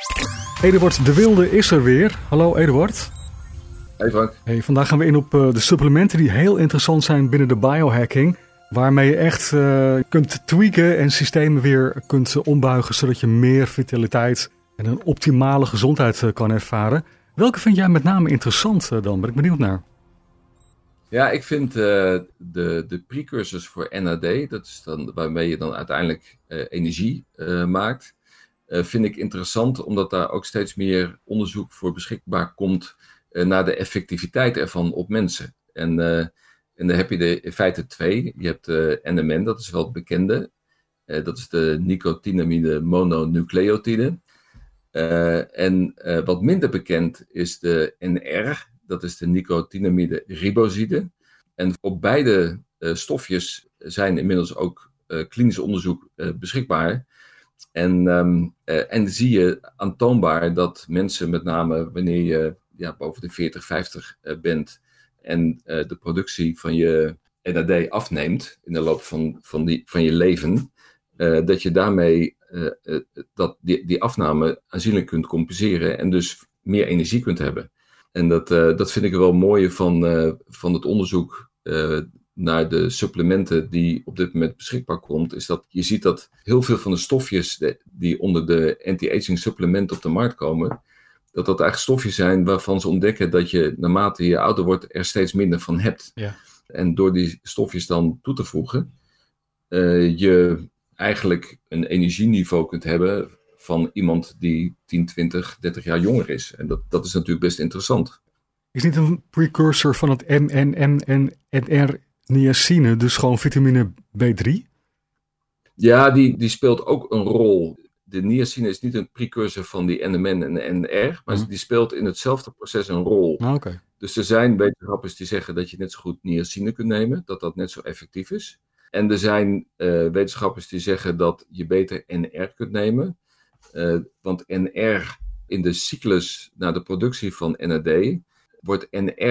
Eduard de Wilde is er weer. Hallo Eduard. Hey Frank. Hey, vandaag gaan we in op de supplementen die heel interessant zijn binnen de biohacking. Waarmee je echt kunt tweaken en systemen weer kunt ombuigen, zodat je meer vitaliteit en een optimale gezondheid kan ervaren. Welke vind jij met name interessant dan? Ben ik benieuwd naar. Ja, ik vind de precursors voor NAD, dat is dan waarmee je dan uiteindelijk energie maakt, vind ik interessant, omdat daar ook steeds meer onderzoek voor beschikbaar komt naar de effectiviteit ervan op mensen. En dan heb je in feite twee. Je hebt NMN, dat is wel het bekende. Dat is de nicotinamide mononucleotide. En wat minder bekend is de NR, dat is de nicotinamide riboside. En op beide stofjes zijn inmiddels ook klinisch onderzoek beschikbaar. En zie je aantoonbaar dat mensen, met name wanneer je boven de 40, 50 bent en de productie van je NAD afneemt in de loop van je leven, dat je daarmee die afname aanzienlijk kunt compenseren en dus meer energie kunt hebben. En dat vind ik er wel mooie van het onderzoek naar de supplementen die op dit moment beschikbaar komt, is dat je ziet dat heel veel van de stofjes die onder de anti-aging supplementen op de markt komen, dat eigenlijk stofjes zijn waarvan ze ontdekken dat je naarmate je ouder wordt er steeds minder van hebt. Ja. En door die stofjes dan toe te voegen, je eigenlijk een energieniveau kunt hebben van iemand die 10, 20, 30 jaar jonger is. En dat is natuurlijk best interessant. Is niet een precursor van het NMN en NR niacine, dus gewoon vitamine B3? Ja, die speelt ook een rol. De niacine is niet een precursor van die NMN en NR, maar die speelt in hetzelfde proces een rol. Okay. Dus er zijn wetenschappers die zeggen dat je net zo goed niacine kunt nemen, dat net zo effectief is. En er zijn wetenschappers die zeggen dat je beter NR kunt nemen. Want NR in de cyclus naar de productie van NAD wordt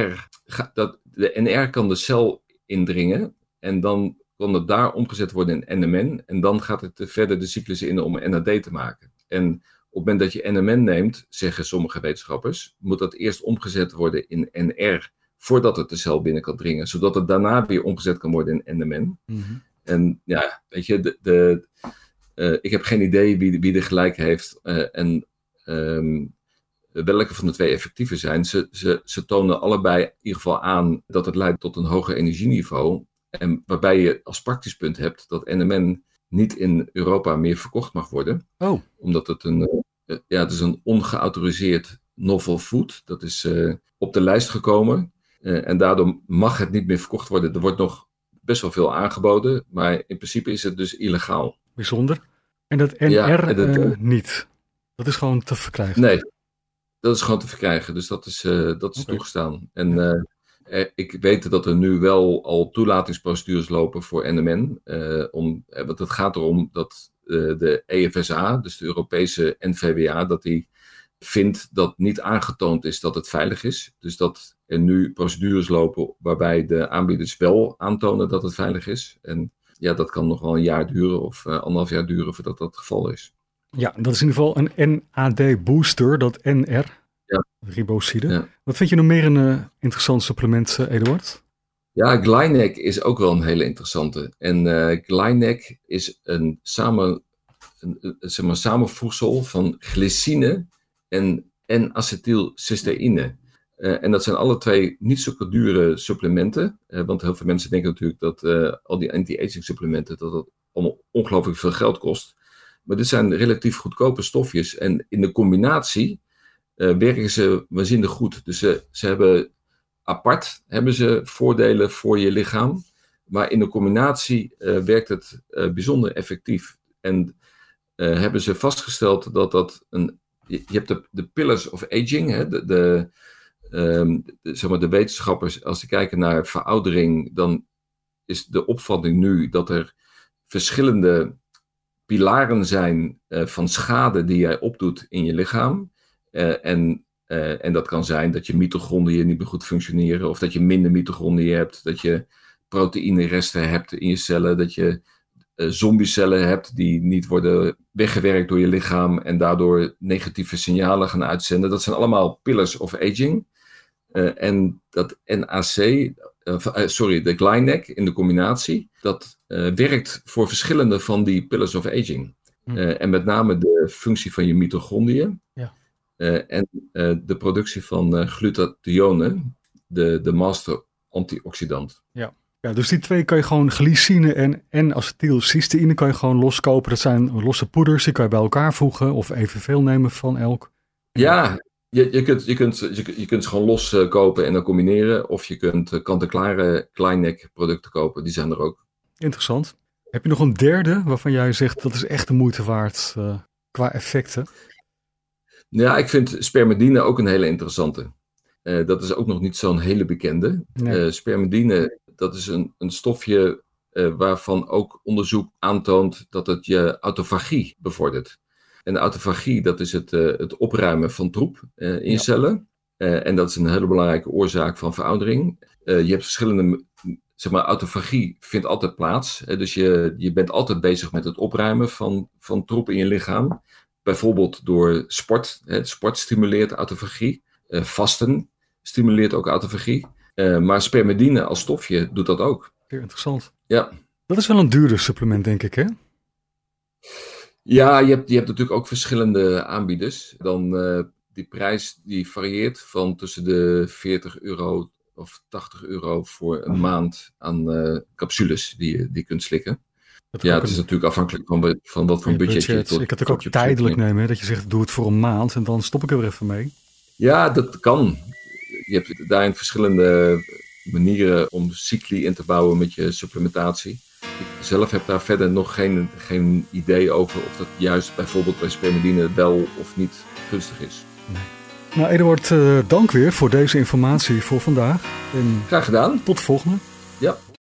de NR kan de cel indringen en dan kan het daar omgezet worden in NMN en dan gaat het verder de cyclus in om NAD te maken. En op het moment dat je NMN neemt, zeggen sommige wetenschappers, moet dat eerst omgezet worden in NR voordat het de cel binnen kan dringen, zodat het daarna weer omgezet kan worden in NMN. Mm-hmm. En ja, weet je, ik heb geen idee wie er gelijk heeft en welke van de twee effectiever zijn. Ze tonen allebei in ieder geval aan dat het leidt tot een hoger energieniveau. En waarbij je als praktisch punt hebt dat NMN niet in Europa meer verkocht mag worden. Oh. Omdat het het is een ongeautoriseerd novel food. Dat is op de lijst gekomen. En daardoor mag het niet meer verkocht worden. Er wordt nog best wel veel aangeboden. Maar in principe is het dus illegaal. Bijzonder. En dat NR niet? Dat is gewoon te verkrijgen? Nee, dat is gewoon te verkrijgen. Dus dat is toegestaan. En ik weet dat er nu wel al toelatingsprocedures lopen voor NMN. Want het gaat erom dat de EFSA, dus de Europese NVWA, dat die vindt dat niet aangetoond is dat het veilig is. Dus dat er nu procedures lopen waarbij de aanbieders wel aantonen dat het veilig is. En ja, dat kan nog wel een jaar duren of 1,5 jaar duren voordat dat het geval is. Ja, dat is in ieder geval een NAD-booster, dat NR, riboside. Ja. Wat vind je nog meer een interessant supplement, Eduard? Ja, Glynac is ook wel een hele interessante. En Glynac is een samenvoegsel van glycine en N-acetylcysteïne. En dat zijn alle twee niet zo dure supplementen. Want heel veel mensen denken natuurlijk dat al die anti-aging supplementen, dat het allemaal ongelooflijk veel geld kost. Maar dit zijn relatief goedkope stofjes. En in de combinatie werken ze waanzinnig goed. Dus ze hebben apart voordelen voor je lichaam. Maar in de combinatie werkt het bijzonder effectief. En hebben ze vastgesteld dat je hebt de pillars of aging. Hè, de wetenschappers, als ze kijken naar veroudering, dan is de opvatting nu dat er verschillende pilaren zijn van schade die jij opdoet in je lichaam. En dat kan zijn dat je mitochondriën niet meer goed functioneren, of dat je minder mitochondriën hebt, dat je proteïneresten hebt in je cellen, dat je zombiecellen hebt die niet worden weggewerkt door je lichaam en daardoor negatieve signalen gaan uitzenden. Dat zijn allemaal pillars of aging. En dat NAC, de GlyNAC in de combinatie, dat werkt voor verschillende van die pillars of aging. En met name de functie van je mitochondriën. Ja. En de productie van glutathione, de master antioxidant. Ja. Ja, dus die twee kan je gewoon glycine en acetylcysteïne kan je gewoon loskopen. Dat zijn losse poeders, die kan je bij elkaar voegen of evenveel nemen van elk. Ja, je kunt ze gewoon los kopen en dan combineren. Of je kunt kant-en-klare GlyNAC producten kopen, die zijn er ook. Interessant. Heb je nog een derde waarvan jij zegt dat is echt de moeite waard qua effecten? Ja, ik vind spermidine ook een hele interessante. Dat is ook nog niet zo'n hele bekende. Nee. Spermidine, dat is een stofje waarvan ook onderzoek aantoont dat het je autofagie bevordert. En de autofagie, dat is het opruimen van troep in je cellen. En dat is een hele belangrijke oorzaak van veroudering. Je hebt verschillende, autofagie vindt altijd plaats. Dus je bent altijd bezig met het opruimen van troep in je lichaam. Bijvoorbeeld door sport. Sport stimuleert autofagie. Vasten stimuleert ook autofagie. Maar spermidine als stofje doet dat ook. Heel interessant. Ja. Dat is wel een duurder supplement, denk ik, hè? Ja, je hebt natuurlijk ook verschillende aanbieders. Dan die prijs die varieert van tussen de €40 of €80 voor een maand aan capsules die je kunt slikken. Ja, het is natuurlijk afhankelijk van wat voor een budget je tot. Ik had ook tijdelijk nemen, hè? Dat je zegt doe het voor een maand en dan stop ik er weer even mee. Ja, dat kan. Je hebt daarin verschillende manieren om cycli in te bouwen met je supplementatie. Ik zelf heb daar verder nog geen idee over of dat juist bijvoorbeeld bij spermidine wel of niet gunstig is. Nee. Nou Eduard, dank weer voor deze informatie voor vandaag. En graag gedaan. Tot de volgende. Ja.